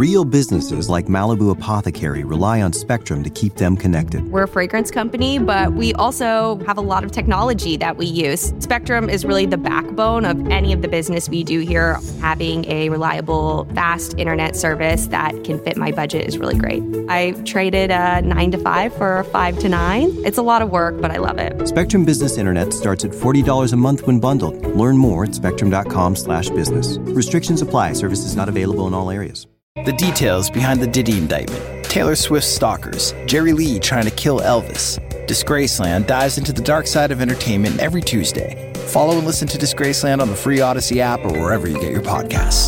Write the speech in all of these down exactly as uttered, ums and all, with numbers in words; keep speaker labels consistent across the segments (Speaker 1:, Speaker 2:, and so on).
Speaker 1: Real businesses like Malibu Apothecary rely on Spectrum to keep them connected.
Speaker 2: We're a fragrance company, but we also have a lot of technology that we use. Spectrum is really the backbone of any of the business we do here. Having a reliable, fast internet service that can fit my budget is really great. I traded a nine to five for a five to nine. It's a lot of work, but I love it.
Speaker 1: Spectrum Business Internet starts at forty dollars a month when bundled. Learn more at spectrum.com slash business. Restrictions apply. Services not available in all areas.
Speaker 3: The details behind the Diddy indictment. Taylor Swift's stalkers. Jerry Lee trying to kill Elvis. Disgraceland dives into the dark side of entertainment every Tuesday. Follow and listen to Disgraceland on the free Odyssey app or wherever you get your podcasts.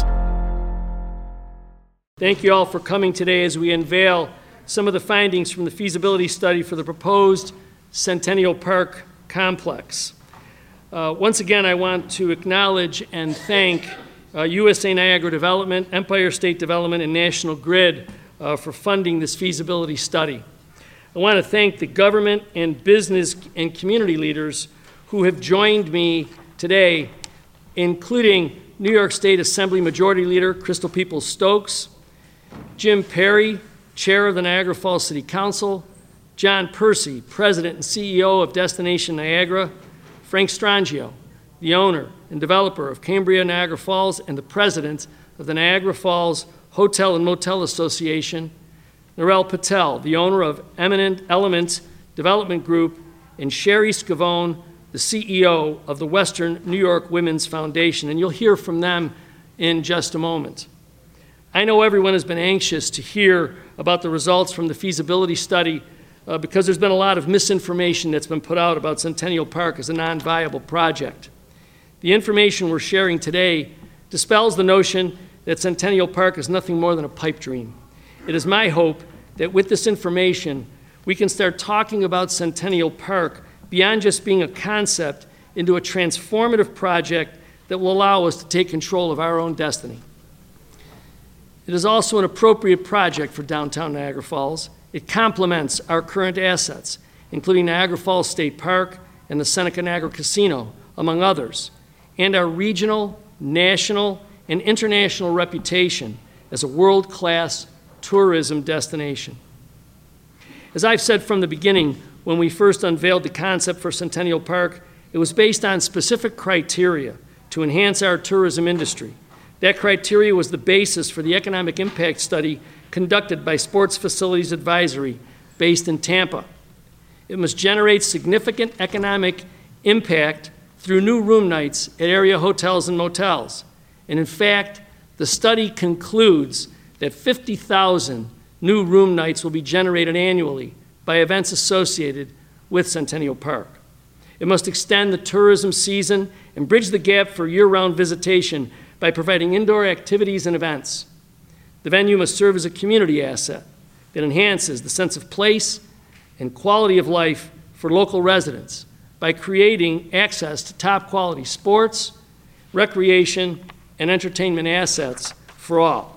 Speaker 4: Thank you all for coming today as we unveil some of the findings from the feasibility study for the proposed Centennial Park complex. Uh, once again, I want to acknowledge and thank uh, U S A Niagara Development, Empire State Development, and National Grid uh, for funding this feasibility study. I want to thank the government and business and community leaders who have joined me today, including New York State Assembly Majority Leader Crystal Peoples-Stokes, Jim Perry, Chair of the Niagara Falls City Council, John Percy, President and C E O of Destination Niagara, Frank Strangio, the owner and developer of Cambria Niagara Falls and the President of the Niagara Falls Hotel and Motel Association, Narelle Patel, the owner of Eminent Element Development Group, and Sherry Scavone, the C E O of the Western New York Women's Foundation. And you'll hear from them in just a moment. I know everyone has been anxious to hear about the results from the feasibility study uh, because there's been a lot of misinformation that's been put out about Centennial Park as a non-viable project. The information we're sharing today dispels the notion that Centennial Park is nothing more than a pipe dream. It is my hope that with this information, we can start talking about Centennial Park beyond just being a concept into a transformative project that will allow us to take control of our own destiny. It is also an appropriate project for downtown Niagara Falls. It complements our current assets, including Niagara Falls State Park and the Seneca Niagara Casino, among others, and our regional, national, and international reputation as a world-class tourism destination. As I've said from the beginning, when we first unveiled the concept for Centennial Park, it was based on specific criteria to enhance our tourism industry. That criteria was the basis for the economic impact study conducted by Sports Facilities Advisory, based in Tampa. It must generate significant economic impact through new room nights at area hotels and motels. And in fact, the study concludes that fifty thousand new room nights will be generated annually by events associated with Centennial Park. It must extend the tourism season and bridge the gap for year-round visitation by providing indoor activities and events. The venue must serve as a community asset that enhances the sense of place and quality of life for local residents by creating access to top-quality sports, recreation, and entertainment assets for all.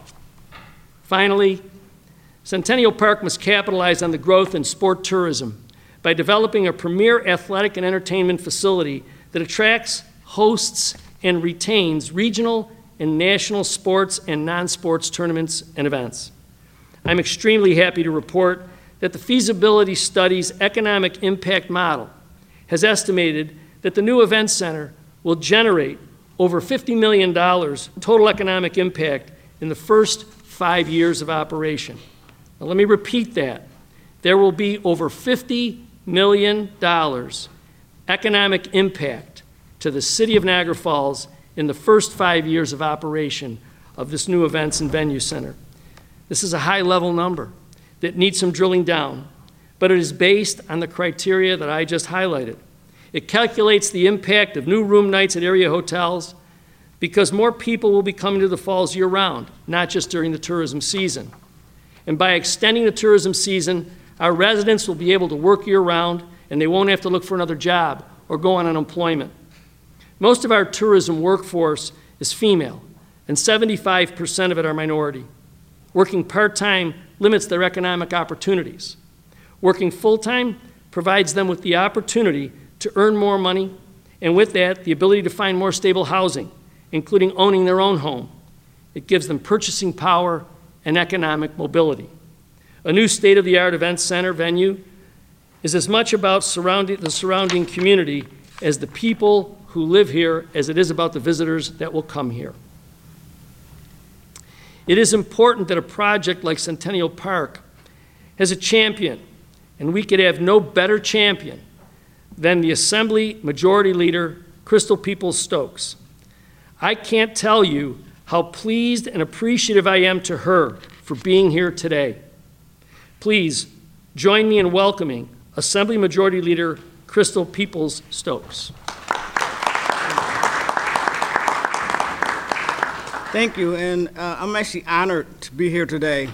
Speaker 4: Finally, Centennial Park must capitalize on the growth in sport tourism by developing a premier athletic and entertainment facility that attracts, hosts, and retains regional and national sports and non-sports tournaments and events. I'm extremely happy to report that the feasibility study's economic impact model has estimated that the new event center will generate over fifty million dollars total economic impact in the first five years of operation. Now, let me repeat that. There will be over fifty million dollars economic impact to the city of Niagara Falls in the first five years of operation of this new events and venue center. This is a high-level number that needs some drilling down, but it is based on the criteria that I just highlighted. It calculates the impact of new room nights at area hotels because more people will be coming to the falls year-round, not just during the tourism season. And by extending the tourism season, our residents will be able to work year-round and they won't have to look for another job or go on unemployment. Most of our tourism workforce is female, and seventy-five percent of it are minority. Working part-time limits their economic opportunities. Working full-time provides them with the opportunity to earn more money, and with that, the ability to find more stable housing, including owning their own home. It gives them purchasing power and economic mobility. A new state-of-the-art event center venue is as much about surrounding, the surrounding community as the people who live here as it is about the visitors that will come here. It is important that a project like Centennial Park has a champion, and we could have no better champion than the Assembly Majority Leader, Crystal Peoples-Stokes. I can't tell you how pleased and appreciative I am to her for being here today. Please join me in welcoming Assembly Majority Leader Crystal Peoples-Stokes.
Speaker 5: Thank you, and uh, I'm actually honored to be here today.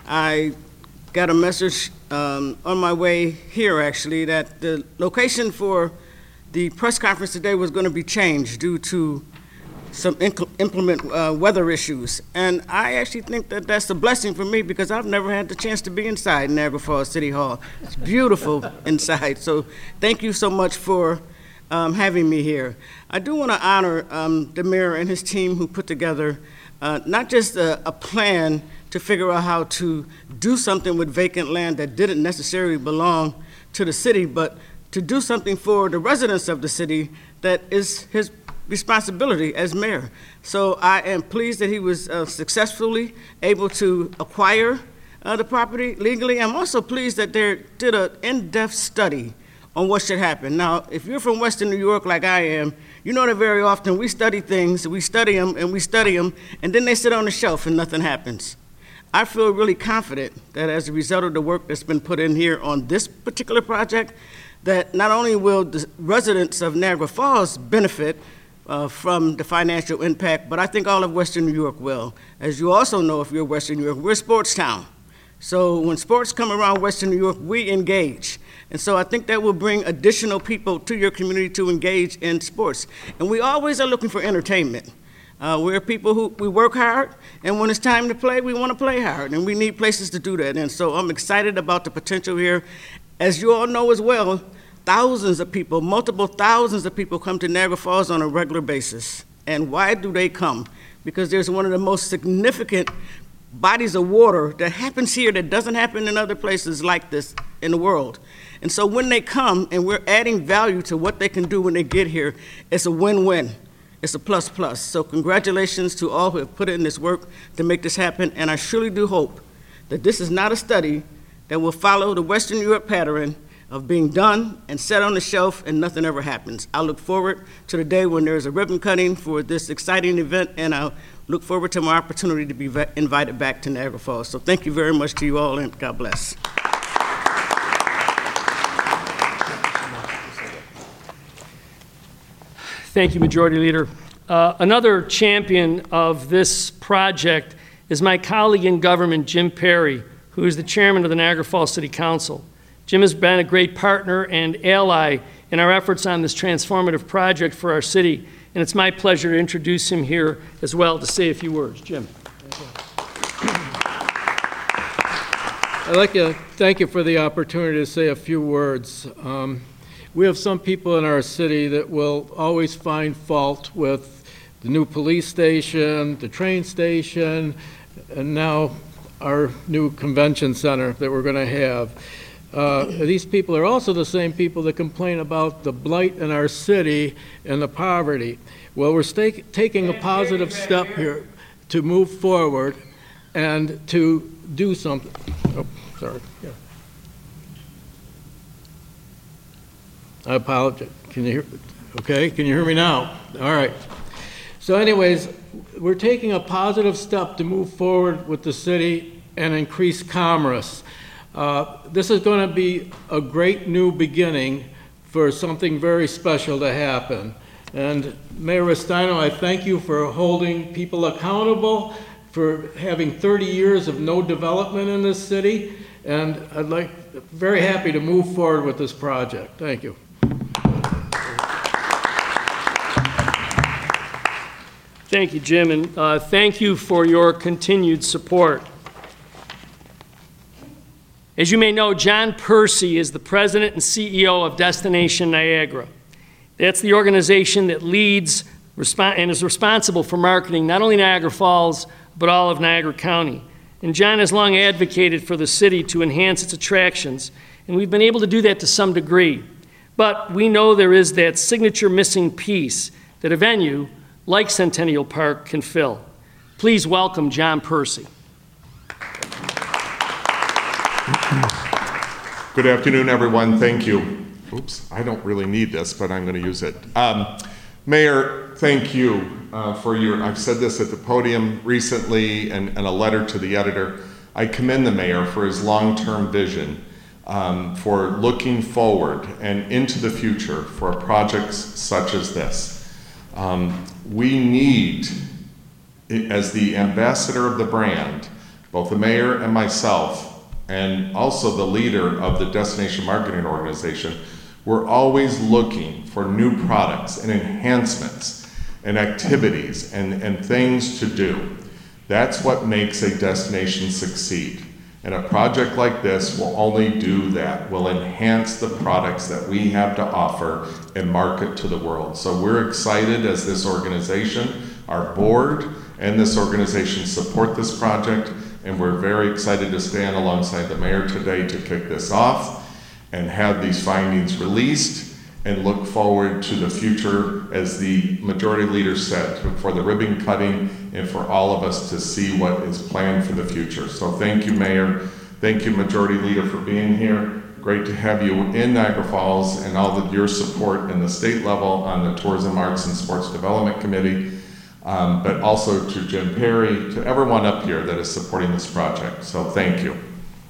Speaker 5: I got a message um, on my way here, actually, that the location for the press conference today was going to be changed due to some inclement uh, weather issues. And I actually think that that's a blessing for me because I've never had the chance to be inside Niagara Falls City Hall. It's beautiful inside, so thank you so much for Um, having me here. I do want to honor um, the mayor and his team who put together uh, not just a, a plan to figure out how to do something with vacant land that didn't necessarily belong to the city, but to do something for the residents of the city that is his responsibility as mayor. So I am pleased that he was uh, successfully able to acquire uh, the property legally. I'm also pleased that they did an in-depth study on what should happen. Now, if you're from Western New York like I am, you know that very often we study things, we study them and we study them, and then they sit on the shelf and nothing happens. I feel really confident that as a result of the work that's been put in here on this particular project, that not only will the residents of Niagara Falls benefit uh, from the financial impact, but I think all of Western New York will. As you also know, if you're Western New York, we're a sports town. So when sports come around Western New York, we engage. And so I think that will bring additional people to your community to engage in sports. And we always are looking for entertainment. Uh, we're people who, we work hard, and when it's time to play, we want to play hard, and we need places to do that. And so I'm excited about the potential here. As you all know as well, thousands of people, multiple thousands of people come to Niagara Falls on a regular basis. And why do they come? Because there's one of the most significant bodies of water that happens here that doesn't happen in other places like this in the world. And so when they come and we're adding value to what they can do when they get here, it's a win-win. It's a plus plus. So congratulations to all who have put in this work to make this happen. And I surely do hope that this is not a study that will follow the Western New York pattern of being done and set on the shelf and nothing ever happens. I look forward to the day when there's a ribbon cutting for this exciting event, and I look forward to my opportunity to be invited back to Niagara Falls. So thank you very much to you all, and God bless.
Speaker 4: Thank you, Majority Leader. Uh, another champion of this project is my colleague in government, Jim Perry, who is the chairman of the Niagara Falls City Council. Jim has been a great partner and ally in our efforts on this transformative project for our city, and it's my pleasure to introduce him here as well to say a few words. Jim.
Speaker 6: I'd like to thank you for the opportunity to say a few words. Um, we have some people in our city that will always find fault with the new police station, the train station, and now our new convention center that we're going to have. Uh, these people are also the same people that complain about the blight in our city and the poverty. Well, we're stake, taking a positive step here to move forward and to do something. Oh, sorry. Yeah. I apologize. Can you hear? Okay, can you hear me now? All right. So anyways, we're taking a positive step to move forward with the city and increase commerce. Uh, this is going to be a great new beginning for something very special to happen. And Mayor Restaino, I thank you for holding people accountable, for having thirty years of no development in this city, and I'd like, very happy to move forward with this project. Thank you.
Speaker 4: Thank you, Jim, and uh, thank you for your continued support. As you may know, John Percy is the president and C E O of Destination Niagara. That's the organization that leads and is responsible for marketing not only Niagara Falls, but all of Niagara County. And John has long advocated for the city to enhance its attractions, and we've been able to do that to some degree. But we know there is that signature missing piece that a venue like Centennial Park can fill. Please welcome John Percy.
Speaker 7: Good afternoon, everyone. Thank you. Oops, I don't really need this, but I'm going to use it. Um, Mayor, thank you uh, for your, I've said this at the podium recently and, and a letter to the editor. I commend the mayor for his long-term vision um, for looking forward and into the future for projects such as this. Um, we need, as the ambassador of the brand, both the mayor and myself, and also the leader of the Destination Marketing Organization, we're always looking for new products and enhancements and activities and, and things to do. That's what makes a destination succeed. And a project like this will only do that, will enhance the products that we have to offer and market to the world. So we're excited as this organization, our board and this organization support this project, and we're very excited to stand alongside the mayor today to kick this off and have these findings released and look forward to the future, as the majority leader said, for the ribbon cutting and for all of us to see what is planned for the future. So thank you, Mayor. Thank you, Majority Leader, for being here. Great to have you in Niagara Falls and all of your support in the state level on the Tourism, Arts, and Sports Development Committee. Um, but also to Jim Perry, to everyone up here that is supporting this project. So thank you.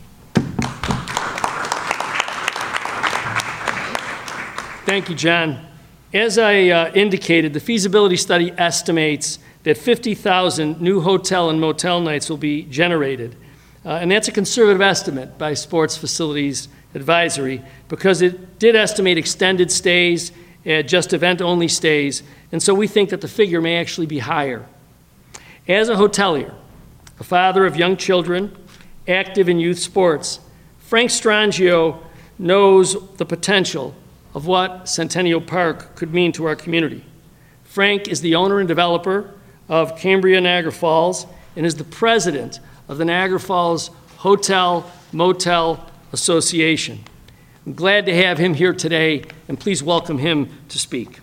Speaker 4: Thank you, John. As I uh, indicated, the feasibility study estimates that fifty thousand new hotel and motel nights will be generated. Uh, and that's a conservative estimate by Sports Facilities Advisory, because it did estimate extended stays, uh, just event-only stays, and so we think that the figure may actually be higher. As a hotelier, a father of young children, active in youth sports, Frank Strangio knows the potential of what Centennial Park could mean to our community. Frank is the owner and developer of Cambria Niagara Falls and is the president of the Niagara Falls Hotel Motel Association. I'm glad to have him here today, and please welcome him to speak.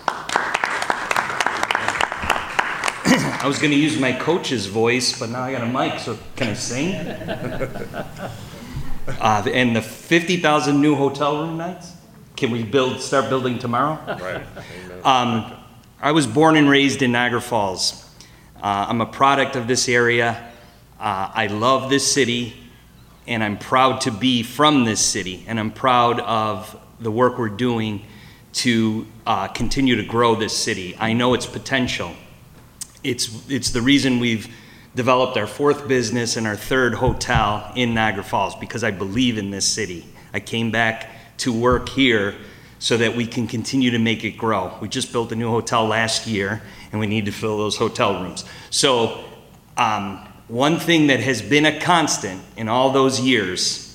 Speaker 8: I was going to use my coach's voice, but now I got a mic, so can I sing? uh, and the fifty thousand new hotel room nights? Can we build, start building tomorrow?
Speaker 7: Right.
Speaker 8: um, I was born and raised in Niagara Falls. Uh, I'm a product of this area. Uh, I love this city, and I'm proud to be from this city, and I'm proud of the work we're doing to uh, continue to grow this city. I know its potential. It's, it's the reason we've developed our fourth business and our third hotel in Niagara Falls, because I believe in this city. I came back to work here so that we can continue to make it grow. We just built a new hotel last year, and we need to fill those hotel rooms. So um, one thing that has been a constant in all those years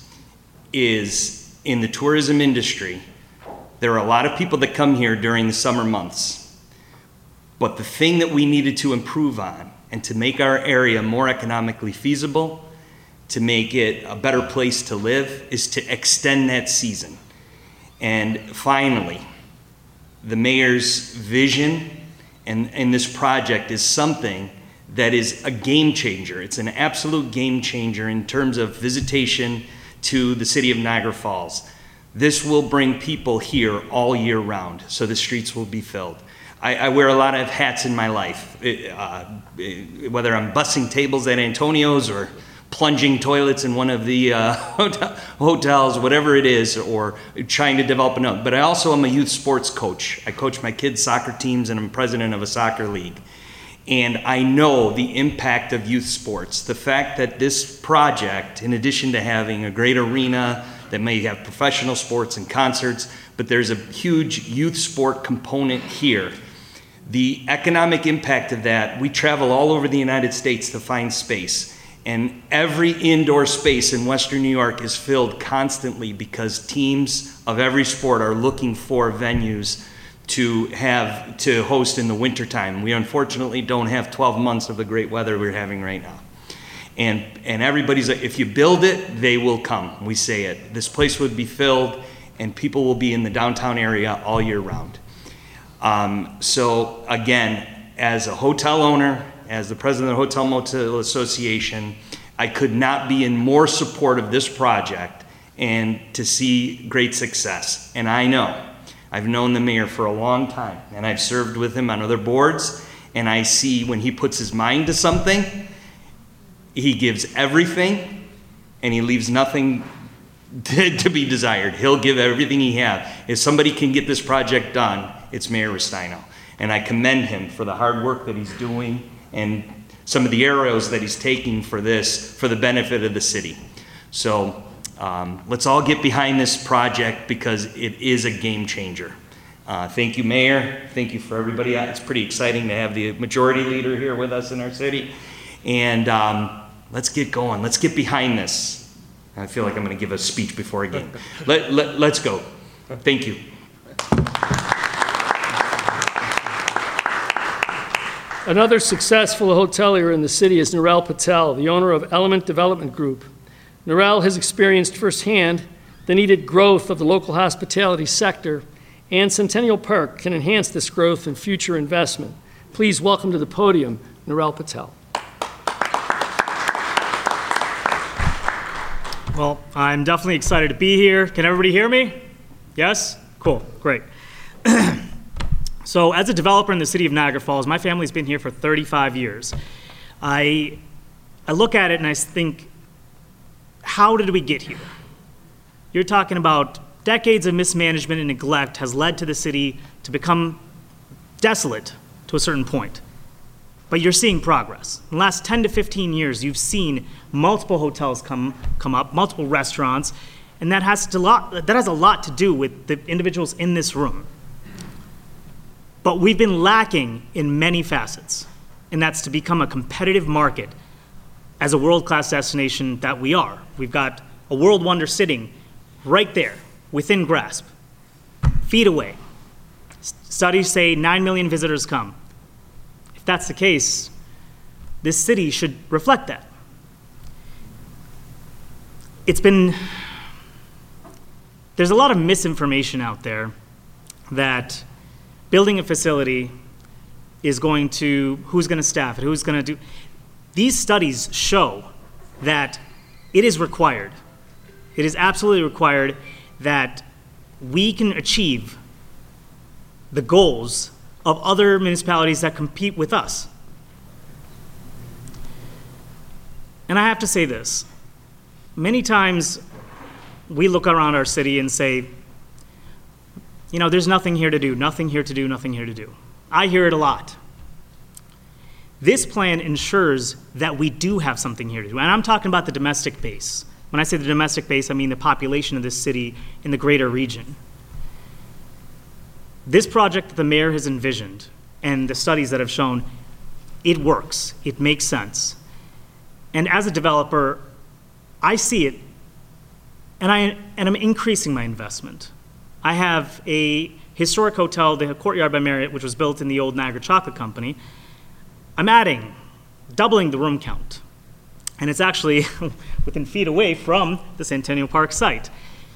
Speaker 8: is in the tourism industry, there are a lot of people that come here during the summer months. But the thing that we needed to improve on and to make our area more economically feasible, to make it a better place to live, is to extend that season. And finally, the mayor's vision and, and this project is something that is a game changer. It's an absolute game changer in terms of visitation to the city of Niagara Falls. This will bring people here all year round, so the streets will be filled. I, I wear a lot of hats in my life, it, uh, it, whether I'm bussing tables at Antonio's or plunging toilets in one of the uh, hotels, whatever it is, or trying to develop another. But I also am a youth sports coach. I coach my kids' soccer teams, and I'm president of a soccer league. And I know the impact of youth sports. The fact that this project, in addition to having a great arena that may have professional sports and concerts, but there's a huge youth sport component here. The economic impact of that, we travel all over the United States to find space. And every indoor space in Western New York is filled constantly because teams of every sport are looking for venues to have to host in the wintertime. We unfortunately don't have twelve months of the great weather we're having right now. And, and everybody's like, if you build it, they will come. We say it. This place would be filled, and people will be in the downtown area all year round. Um, so again, as a hotel owner, as the president of the Hotel Motel Association, I could not be in more support of this project and to see great success. And I know, I've known the mayor for a long time, and I've served with him on other boards, and I see when he puts his mind to something, he gives everything, and he leaves nothing to, to be desired. He'll give everything he has. If somebody can get this project done, it's Mayor Restaino. And I commend him for the hard work that he's doing and some of the arrows that he's taking for this, for the benefit of the city. So um, let's all get behind this project because it is a game changer. Uh, thank you, Mayor. Thank you for everybody. It's pretty exciting to have the majority leader here with us in our city. And um, let's get going. Let's get behind this. I feel like I'm going to give a speech before a game. Let, let, let's go. Thank you.
Speaker 4: Another successful hotelier in the city is Nirel Patel, the owner of Element Development Group. Nirel has experienced firsthand the needed growth of the local hospitality sector, and Centennial Park can enhance this growth and future investment. Please welcome to the podium, Nirel Patel.
Speaker 9: Well, I'm definitely excited to be here. Can everybody hear me? Yes? Cool, great. So as a developer in the city of Niagara Falls, my family's been here for thirty-five years. I, I look at it and I think, how did we get here? You're talking about decades of mismanagement and neglect has led to the city to become desolate to a certain point. But you're seeing progress. In the last ten to fifteen years, you've seen multiple hotels come, come up, multiple restaurants, and that has, to lot, that has a lot to do with the individuals in this room. But we've been lacking in many facets, and that's to become a competitive market as a world-class destination that we are. We've got a world wonder sitting right there, within grasp, feet away. Studies say nine million visitors come. If that's the case, this city should reflect that. It's been, there's a lot of misinformation out there that building a facility is going to, who's going to staff it, who's going to do. These studies show that it is required. It is absolutely required that we can achieve the goals of other municipalities that compete with us. And I have to say this. Many times we look around our city and say, you know, there's nothing here to do, nothing here to do, nothing here to do. I hear it a lot. This plan ensures that we do have something here to do. And I'm talking about the domestic base. When I say the domestic base, I mean the population of this city in the greater region. This project that the mayor has envisioned and the studies that have shown, it works, it makes sense. And as a developer, I see it, and, I, and I'm increasing my investment. I have a historic hotel, the Courtyard by Marriott, which was built in the old Niagara Chocolate Company. I'm adding, doubling the room count. And it's actually within feet away from the Centennial Park site.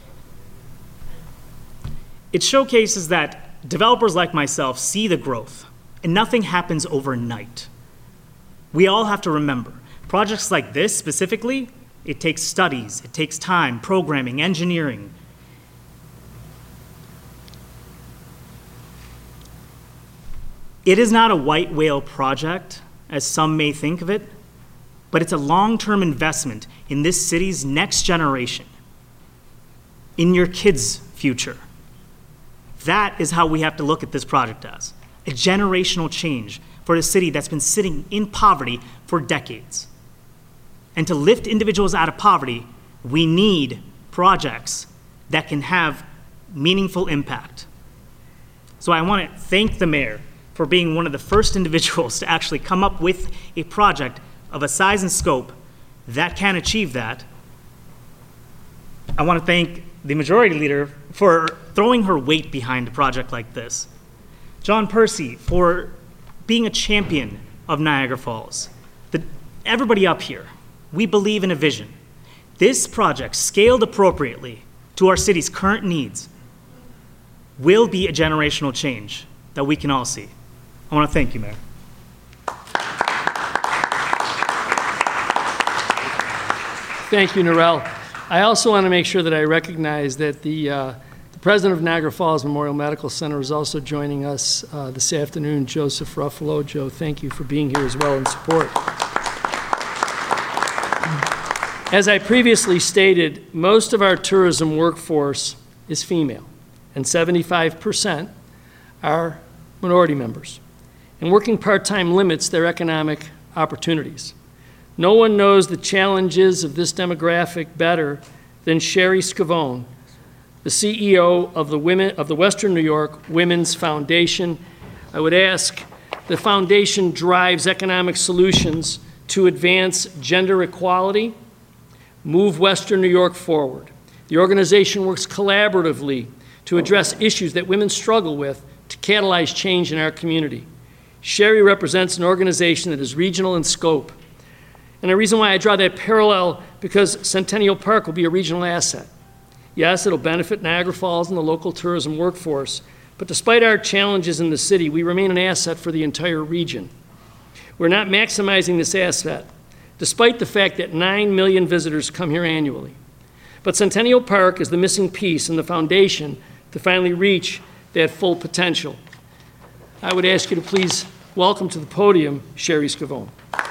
Speaker 9: It showcases that developers like myself see the growth, and nothing happens overnight. We all have to remember, projects like this specifically, it takes studies, it takes time, programming, engineering. It is not a white whale project, as some may think of it, but it's a long-term investment in this city's next generation, in your kids' future. That is how we have to look at this project as, a generational change for a city that's been sitting in poverty for decades. And to lift individuals out of poverty, we need projects that can have meaningful impact. So I want to thank the mayor for being one of the first individuals to actually come up with a project of a size and scope that can achieve that. I want to thank the majority leader for throwing her weight behind a project like this. John Percy for being a champion of Niagara Falls. The, everybody up here, we believe in a vision. This project, scaled appropriately to our city's current needs, will be a generational change that we can all see. I want to thank you, Mayor.
Speaker 4: Thank you, Narelle. I also want to make sure that I recognize that the, uh, the president of Niagara Falls Memorial Medical Center is also joining us uh, this afternoon, Joseph Ruffalo. Joe, thank you for being here as well in support. As I previously stated, most of our tourism workforce is female, and seventy-five percent are minority members. And working part-time limits their economic opportunities. No one knows the challenges of this demographic better than Sherry Scavone, the C E O of the, Women, of the Western New York Women's Foundation. I would ask, the foundation drives economic solutions to advance gender equality, move Western New York forward. The organization works collaboratively to address issues that women struggle with to catalyze change in our community. Sherry represents an organization that is regional in scope. And the reason why I draw that parallel, because Centennial Park will be a regional asset. Yes, it'll benefit Niagara Falls and the local tourism workforce, but despite our challenges in the city, we remain an asset for the entire region. We're not maximizing this asset, despite the fact that nine million visitors come here annually. But Centennial Park is the missing piece in the foundation to finally reach that full potential. I would ask you to please welcome to the podium Sherry Scavone.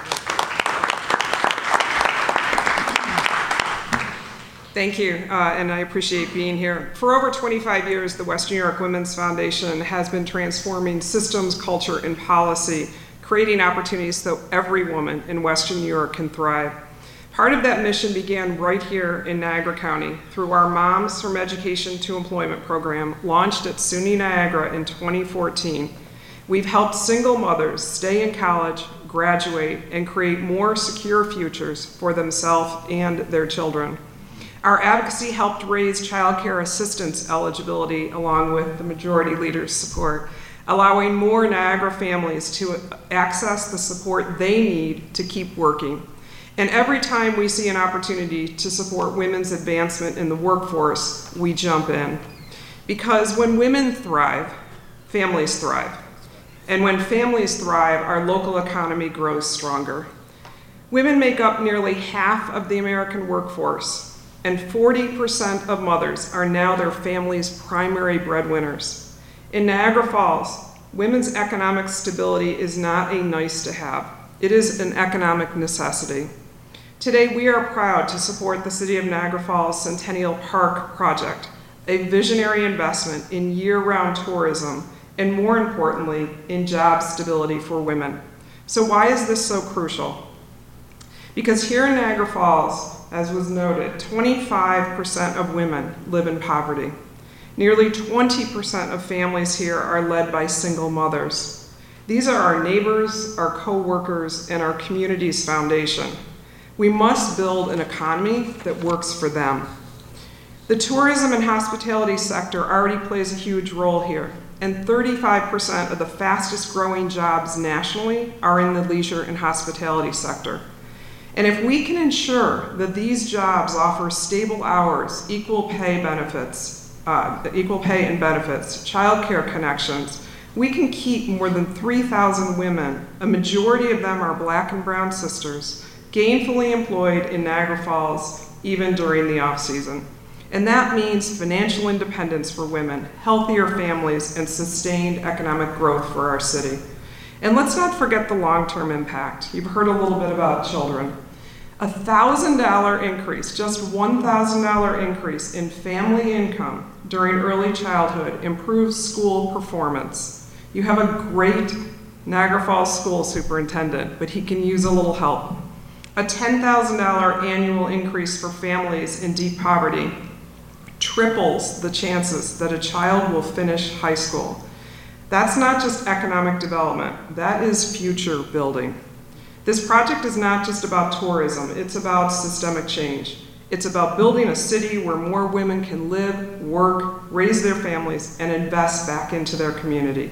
Speaker 10: Thank you, uh, and I appreciate being here. For over twenty-five years, the Western New York Women's Foundation has been transforming systems, culture, and policy, creating opportunities so every woman in Western New York can thrive. Part of that mission began right here in Niagara County through our Moms from Education to Employment program, launched at SUNY Niagara in twenty fourteen. We've helped single mothers stay in college, graduate, and create more secure futures for themselves and their children. Our advocacy helped raise child care assistance eligibility along with the majority leader's support, allowing more Niagara families to access the support they need to keep working. And every time we see an opportunity to support women's advancement in the workforce, we jump in. Because when women thrive, families thrive. And when families thrive, our local economy grows stronger. Women make up nearly half of the American workforce, and forty percent of mothers are now their family's primary breadwinners. In Niagara Falls, women's economic stability is not a nice to have. It is an economic necessity. Today, we are proud to support the City of Niagara Falls Centennial Park project, a visionary investment in year-round tourism, and more importantly, in job stability for women. So why is this so crucial? Because here in Niagara Falls, as was noted, twenty-five percent of women live in poverty. Nearly twenty percent of families here are led by single mothers. These are our neighbors, our co-workers, and our community's foundation. We must build an economy that works for them. The tourism and hospitality sector already plays a huge role here, and thirty-five percent of the fastest growing jobs nationally are in the leisure and hospitality sector. And if we can ensure that these jobs offer stable hours, equal pay benefits, uh, equal pay and benefits, childcare connections, we can keep more than three thousand women, a majority of them are Black and brown sisters, gainfully employed in Niagara Falls, even during the off-season. And that means financial independence for women, healthier families, and sustained economic growth for our city. And let's not forget the long-term impact. You've heard a little bit about children. A one thousand dollar increase, just one thousand dollar increase in family income during early childhood improves school performance. You have a great Niagara Falls school superintendent, but he can use a little help. A ten thousand dollar annual increase for families in deep poverty triples the chances that a child will finish high school. That's not just economic development, that is future building. This project is not just about tourism, it's about systemic change. It's about building a city where more women can live, work, raise their families, and invest back into their community.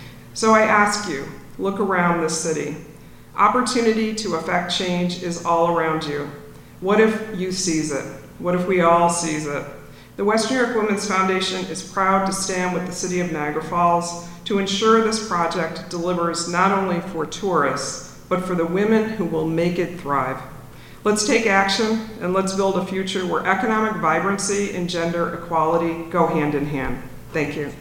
Speaker 10: So I ask you, look around this city. Opportunity to affect change is all around you. What if youth sees it? What if we all sees it? The Western New York Women's Foundation is proud to stand with the City of Niagara Falls to ensure this project delivers not only for tourists, but for the women who will make it thrive. Let's take action and let's build a future where economic vibrancy and gender equality go hand in hand. Thank you.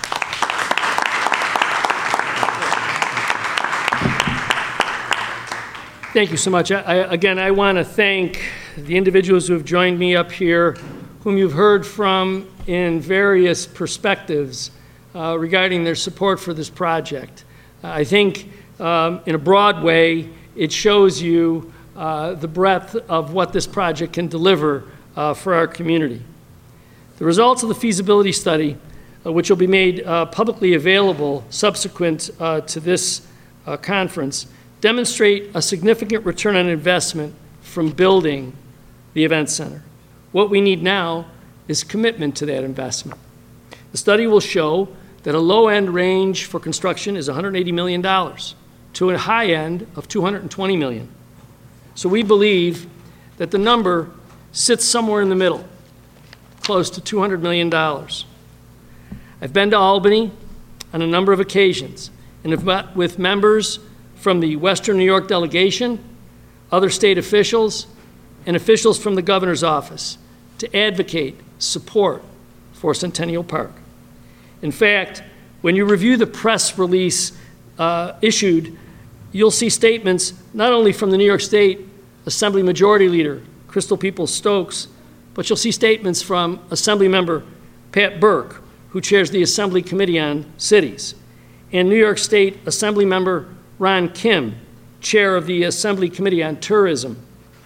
Speaker 4: Thank you so much. I, I, again, I want to thank the individuals who have joined me up here, whom you've heard from in various perspectives uh, regarding their support for this project. Uh, I think um, in a broad way, it shows you uh, the breadth of what this project can deliver uh, for our community. The results of the feasibility study, uh, which will be made uh, publicly available subsequent uh, to this uh, conference, demonstrate a significant return on investment from building the event center. What we need now is commitment to that investment. The study will show that a low-end range for construction is one hundred eighty million dollars to a high end of two hundred twenty million dollars. So we believe that the number sits somewhere in the middle, close to two hundred million dollars. I've been to Albany on a number of occasions and have met with members from the Western New York delegation, other state officials, and officials from the governor's office to advocate support for Centennial Park. In fact, when you review the press release uh, issued, you'll see statements not only from the New York State Assembly Majority Leader, Crystal Peoples-Stokes, but you'll see statements from Assembly Member Pat Burke, who chairs the Assembly Committee on Cities, and New York State Assembly Member Ron Kim, chair of the Assembly Committee on Tourism.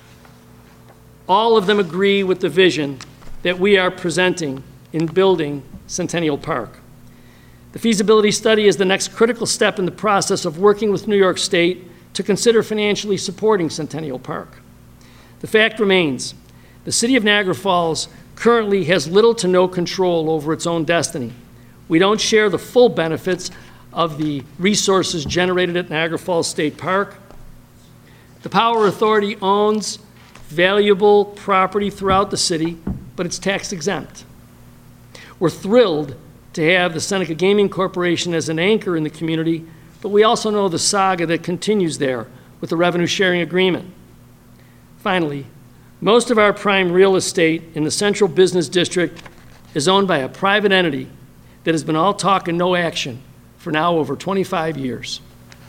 Speaker 4: All of them agree with the vision that we are presenting in building Centennial Park. The feasibility study is the next critical step in the process of working with New York State to consider financially supporting Centennial Park. The fact remains, the City of Niagara Falls currently has little to no control over its own destiny. We don't share the full benefits of the resources generated at Niagara Falls State Park. The Power Authority owns valuable property throughout the city, but it's tax exempt. We're thrilled to have the Seneca Gaming Corporation as an anchor in the community, but we also know the saga that continues there with the revenue sharing agreement. Finally, most of our prime real estate in the central business district is owned by a private entity that has been all talk and no action for now over twenty-five years.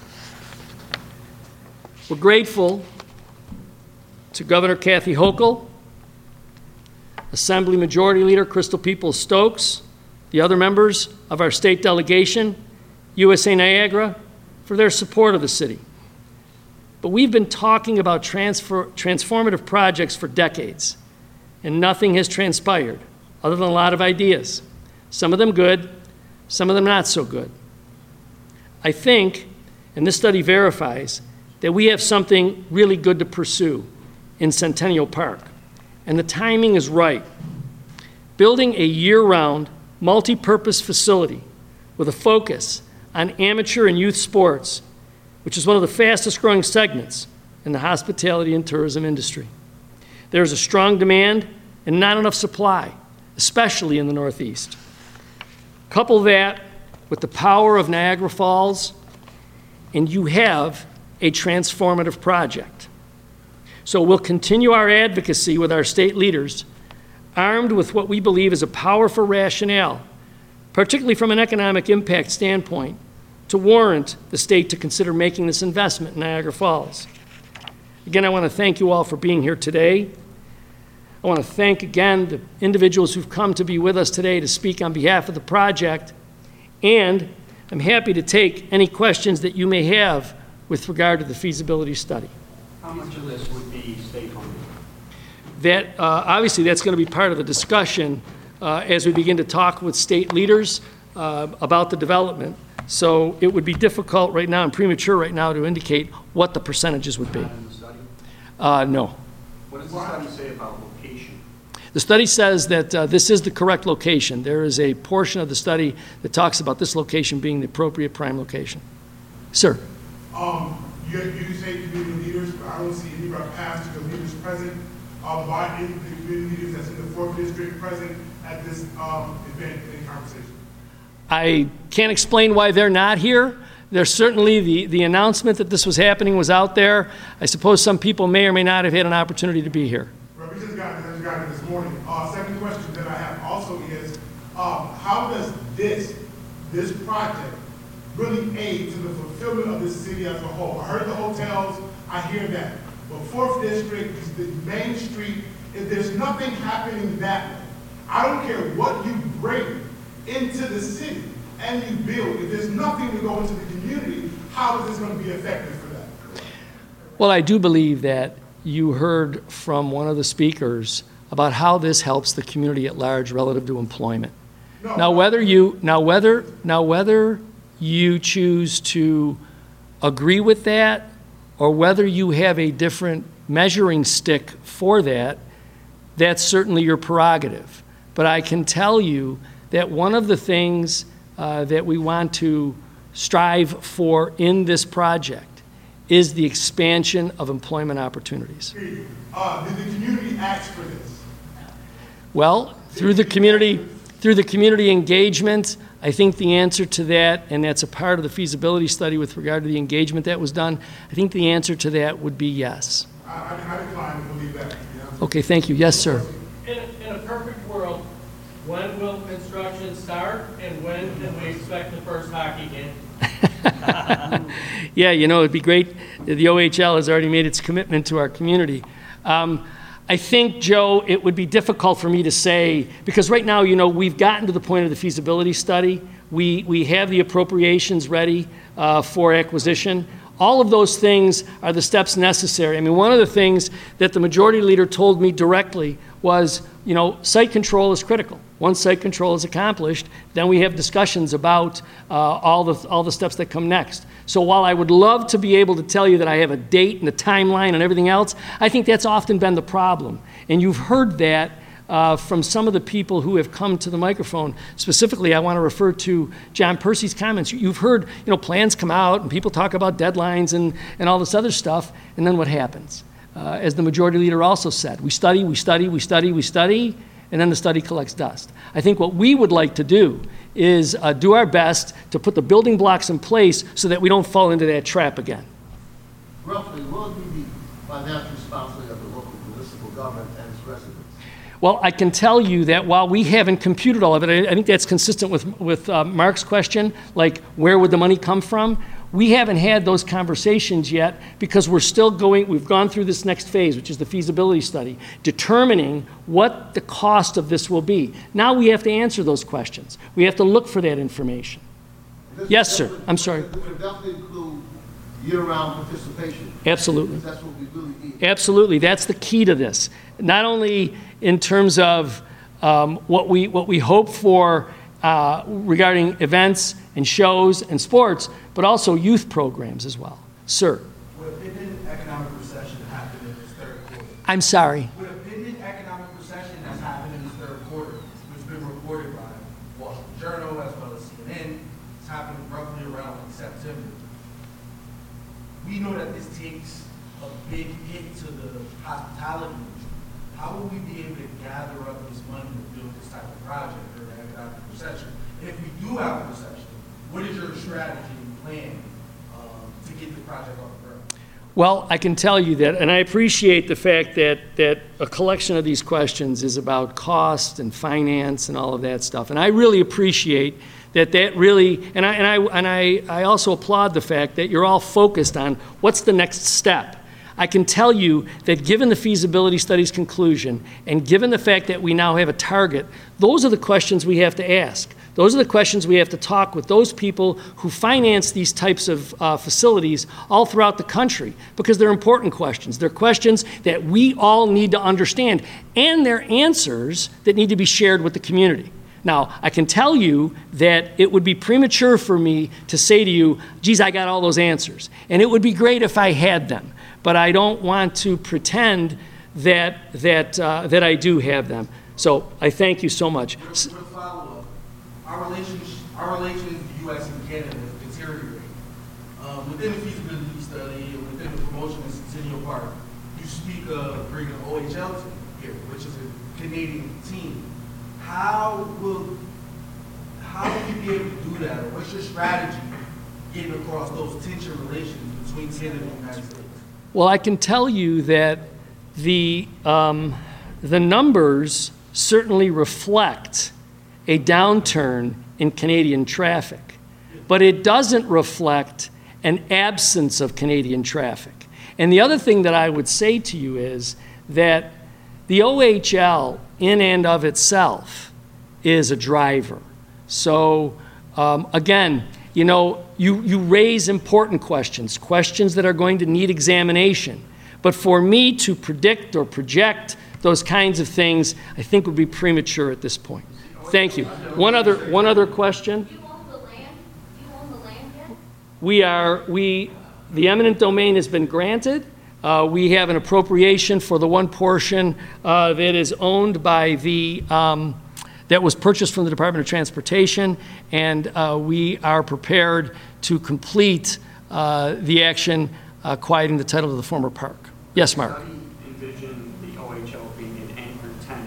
Speaker 4: We're grateful to Governor Kathy Hochul, Assembly Majority Leader Crystal Peoples-Stokes, the other members of our state delegation, U S A Niagara, for their support of the city. But we've been talking about transfer, transformative projects for decades, and nothing has transpired other than a lot of ideas. Some of them good, some of them not so good. I think, and this study verifies, that we have something really good to pursue in Centennial Park, and the timing is right. Building a year-round, multi-purpose facility with a focus on amateur and youth sports, which is one of the fastest growing segments in the hospitality and tourism industry. There is a strong demand and not enough supply, especially in the Northeast. Couple that with the power of Niagara Falls, and you have a transformative project. So we'll continue our advocacy with our state leaders, armed with what we believe is a powerful rationale, particularly from an economic impact standpoint, to warrant the state to consider making this investment in Niagara Falls. Again, I want to thank you all for being here today. I want to thank again the individuals who've come to be with us today to speak on behalf of the project, and I'm happy to take any questions that you may have with regard to the feasibility study.
Speaker 11: How much of this would be state-owned?
Speaker 4: That, uh, obviously, that's going to be part of the discussion uh, as we begin to talk with state leaders uh, about the development. So it would be difficult right now and premature right now to indicate what the percentages would be.
Speaker 11: Not in the study?
Speaker 4: Uh, no.
Speaker 11: What does the study say about location?
Speaker 4: The study says that uh, this is the correct location. There is a portion of the study that talks about this location being the appropriate prime location. Sir?
Speaker 12: Um, you, you say community leaders, but I don't see any of our past leaders present. of our in- the community leaders that's in the fourth district present at this um, event and conversation?
Speaker 4: I can't explain why they're not here. There's certainly the, the announcement that this was happening was out there. I suppose some people may or may not have had an opportunity to be here.
Speaker 12: Well, we just got it, we just got it this morning. Uh, second question that I have also is, um, how does this, this project really aid to the fulfillment of this city as a whole? I heard the hotels, I hear that. But fourth district is the main street. If there's nothing happening that way, I don't care what you bring into the city and you build. If there's nothing to go into the community, how is this going to be effective for that?
Speaker 4: Well, I do believe that you heard from one of the speakers about how this helps the community at large relative to employment.
Speaker 12: No.
Speaker 4: Now, whether you now whether now whether you choose to agree with that or whether you have a different measuring stick for that, that's certainly your prerogative. But I can tell you that one of the things uh, that we want to strive for in this project is the expansion of employment opportunities.
Speaker 12: Uh, did the community ask for this?
Speaker 4: Well, through the community, through the community engagement, I think the answer to that, and that's a part of the feasibility study with regard to the engagement that was done, I think the answer to that would be yes.
Speaker 12: I, I, I decline to believe that. Yeah.
Speaker 4: Okay, thank you. Yes, sir.
Speaker 13: In a, in a perfect world, when will construction start, and when can we expect the first hockey game?
Speaker 4: Yeah, you know, it'd be great. The O H L has already made its commitment to our community. Um, I think, Joe, it would be difficult for me to say, because right now, you know, we've gotten to the point of the feasibility study. We, we have the appropriations ready uh, for acquisition. All of those things are the steps necessary. I mean, one of the things that the majority leader told me directly was, you know, site control is critical. Once site control is accomplished, then we have discussions about uh, all the all the steps that come next. So while I would love to be able to tell you that I have a date and a timeline and everything else, I think that's often been the problem. And you've heard that uh, from some of the people who have come to the microphone. Specifically, I want to refer to John Percy's comments. You've heard, you know, plans come out and people talk about deadlines and, and all this other stuff, and then what happens? Uh, as the majority leader also said, we study, we study, we study, we study, and then the study collects dust. I think what we would like to do is uh, do our best to put the building blocks in place so that we don't fall into that trap again.
Speaker 14: Roughly, what would be the financial responsibility of the local municipal government and its residents?
Speaker 4: Well, I can tell you that while we haven't computed all of it, I, I think that's consistent with, with uh, Mark's question, like where would the money come from? We haven't had those conversations yet because we're still going, we've gone through this next phase, which is the feasibility study, determining what the cost of this will be. Now we have to answer those questions. We have to look for that information.
Speaker 14: This
Speaker 4: Yes, sir. I'm sorry.
Speaker 14: This would definitely include year-round participation.
Speaker 4: Absolutely.
Speaker 14: That's what we really need.
Speaker 4: Absolutely. That's the key to this. Not only in terms of um, what we what we hope for uh, regarding events and shows and sports, but also youth programs as well. Sir.
Speaker 15: Would a pending economic recession happen in this third quarter?
Speaker 4: I'm sorry.
Speaker 15: Would a pending economic recession that's happened in this third quarter, which has been reported by Wall Street Journal as well as C N N, it's happened roughly around like September. We know that this takes a big hit to the hospitality industry. How will we be able to gather up this money to build this type of project during the economic recession? And if we do have a recession, what is your strategy and plan um, to get the project off the ground?
Speaker 4: Well, I can tell you that, and I appreciate the fact that, that a collection of these questions is about cost and finance and all of that stuff. And I really appreciate that that really, and I, and I, and I, I also applaud the fact that you're all focused on what's the next step. I can tell you that given the feasibility study's conclusion and given the fact that we now have a target, those are the questions we have to ask. Those are the questions we have to talk with those people who finance these types of uh, facilities all throughout the country, because they're important questions. They're questions that we all need to understand, and they're answers that need to be shared with the community. Now, I can tell you that it would be premature for me to say to you, geez, I got all those answers. And it would be great if I had them, but I don't want to pretend that, that, uh, that I do have them. So I thank you so much.
Speaker 15: With, with follow-up, our relations, our relations with the U S and Canada deteriorate. Um, within the feasibility study and within the promotion of Centennial Park, you speak of bringing O H L to. Canadian team. How will, how will you be able to do that? Or what's your strategy getting across those tension relations between Canada and the United States?
Speaker 4: Well, I can tell you that the, um, the numbers certainly reflect a downturn in Canadian traffic, but it doesn't reflect an absence of Canadian traffic. And the other thing that I would say to you is that the O H L in and of itself is a driver. So um, again, you know, you, you raise important questions, questions that are going to need examination. But for me to predict or project those kinds of things, I think would be premature at this point. Thank you. One other, one other question.
Speaker 16: Do you own the land? Do you own the land yet?
Speaker 4: We are, we, the eminent domain has been granted. Uh, we have an appropriation for the one portion uh, that is owned by the, um, that was purchased from the Department of Transportation, and uh, we are prepared to complete uh, the action uh, quieting the title of the former park. Yes, Mark.
Speaker 11: How do you envision the O H L being an anchor tenant?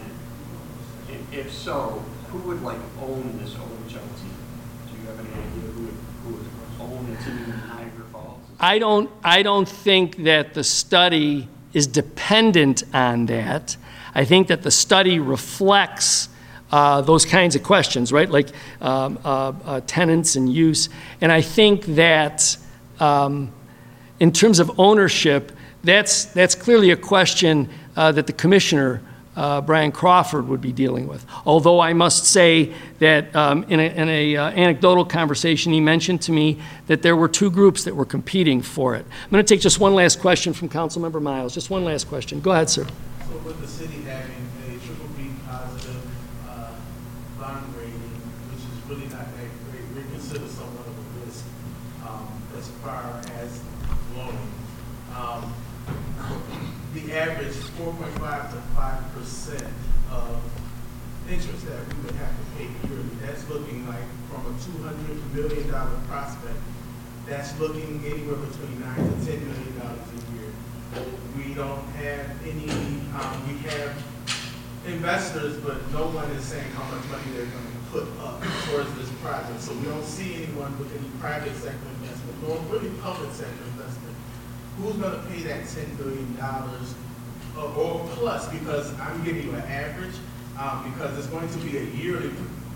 Speaker 11: And if so, who would like own this O H L team? Do you have any idea who would, who would own a team in Niagara Falls?
Speaker 4: I don't, I don't think that the study is dependent on that. I think that the study reflects uh, those kinds of questions, right? Like um, uh, uh, tenants and use. And I think that um, in terms of ownership, that's, that's clearly a question uh, that the commissioner, uh, Brian Crawford, would be dealing with. Although I must say that um, in a, in a uh, anecdotal conversation, he mentioned to me that there were two groups that were competing for it. I'm going to take just one last question from Councilmember Miles. Just one last question. Go ahead, sir.
Speaker 12: So with the city having a triple B positive uh, bond rating, which is really not that great, we consider somewhat of a risk um, as far as loaning. Um, the average four point five to five percent of interest that we would have to pay yearly, that's looking like from a two hundred million dollar prospect, that's looking anywhere between nine to ten million dollars a year. We don't have any, um, we have investors, but no one is saying how much money they're going to put up towards this project. So we don't see anyone with any private sector investment, nor really public sector investment. Who's going to pay that ten billion dollars or, or plus? Because I'm giving you an average, um, because it's going to be a yearly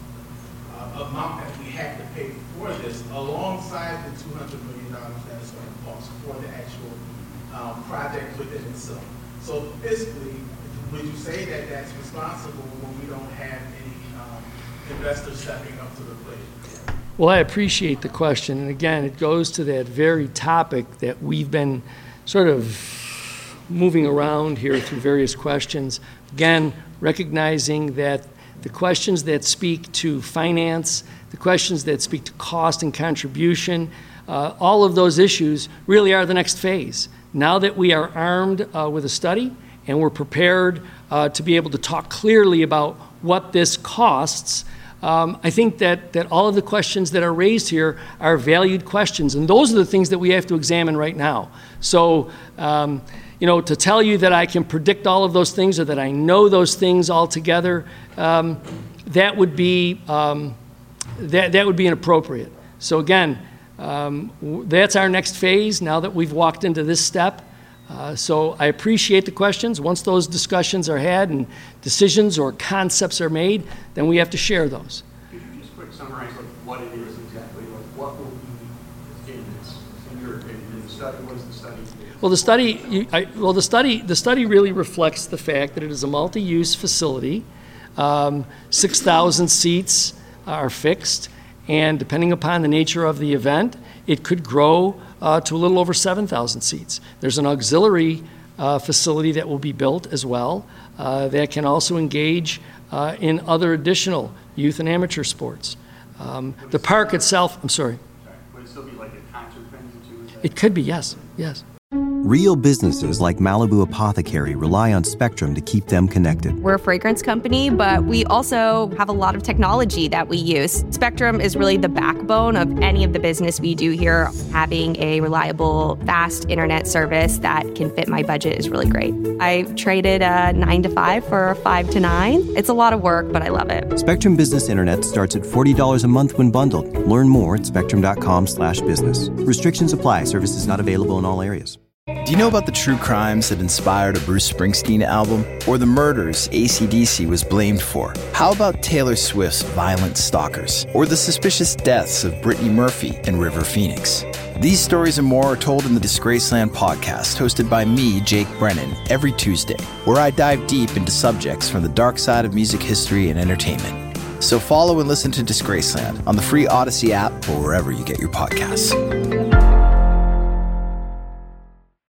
Speaker 12: uh, amount that we have to pay for this, alongside the two hundred million dollars that it's going to cost for the actual um, project within itself. So fiscally, would you say that that's responsible when we don't have any um, investors stepping up to the plate?
Speaker 4: Well, I appreciate the question. And again, it goes to that very topic that we've been sort of moving around here through various questions. Again, recognizing that the questions that speak to finance, the questions that speak to cost and contribution, uh, all of those issues really are the next phase. Now that we are armed uh, with a study and we're prepared uh, to be able to talk clearly about what this costs, Um, I think that, that all of the questions that are raised here are valued questions, and those are the things that we have to examine right now. So, um, you know, to tell you that I can predict all of those things or that I know those things altogether, um, that would be um, that that would be inappropriate. So again, um, w- that's our next phase now that we've walked into this step. Uh, so I appreciate the questions. Once those discussions are had and decisions or concepts are made, then we have to share those.
Speaker 11: Could you just quick summarize like what it is exactly, like what will be in this, in your opinion, in the study? What is the study?
Speaker 4: Well, the study, you, I, well, the study, the study really reflects the fact that it is a multi-use facility. Um, six thousand seats are fixed, and depending upon the nature of the event, it could grow uh, to a little over seven thousand seats. There's an auxiliary uh, facility that will be built as well uh, that can also engage uh, in other additional youth and amateur sports. Um, the park itself, I'm sorry.
Speaker 11: Sorry, would it still be like a concert venue too? Is that-
Speaker 4: It could be, yes, yes.
Speaker 1: Real businesses like Malibu Apothecary rely on Spectrum to keep them connected.
Speaker 2: We're a fragrance company, but we also have a lot of technology that we use. Spectrum is really the backbone of any of the business we do here. Having a reliable, fast internet service that can fit my budget is really great. I traded a nine to five for a five to nine. It's a lot of work, but I love it.
Speaker 1: Spectrum Business Internet starts at forty dollars a month when bundled. Learn more at spectrum.com slash business. Restrictions apply. Services not available in all areas.
Speaker 3: Do you know about the true crimes that inspired a Bruce Springsteen album? Or the murders A C D C was blamed for? How about Taylor Swift's Violent Stalkers? Or the suspicious deaths of Brittany Murphy and River Phoenix? These stories and more are told in the Disgraceland podcast, hosted by me, Jake Brennan, every Tuesday, where I dive deep into subjects from the dark side of music history and entertainment. So follow and listen to Disgraceland on the free Odyssey app or wherever you get your podcasts.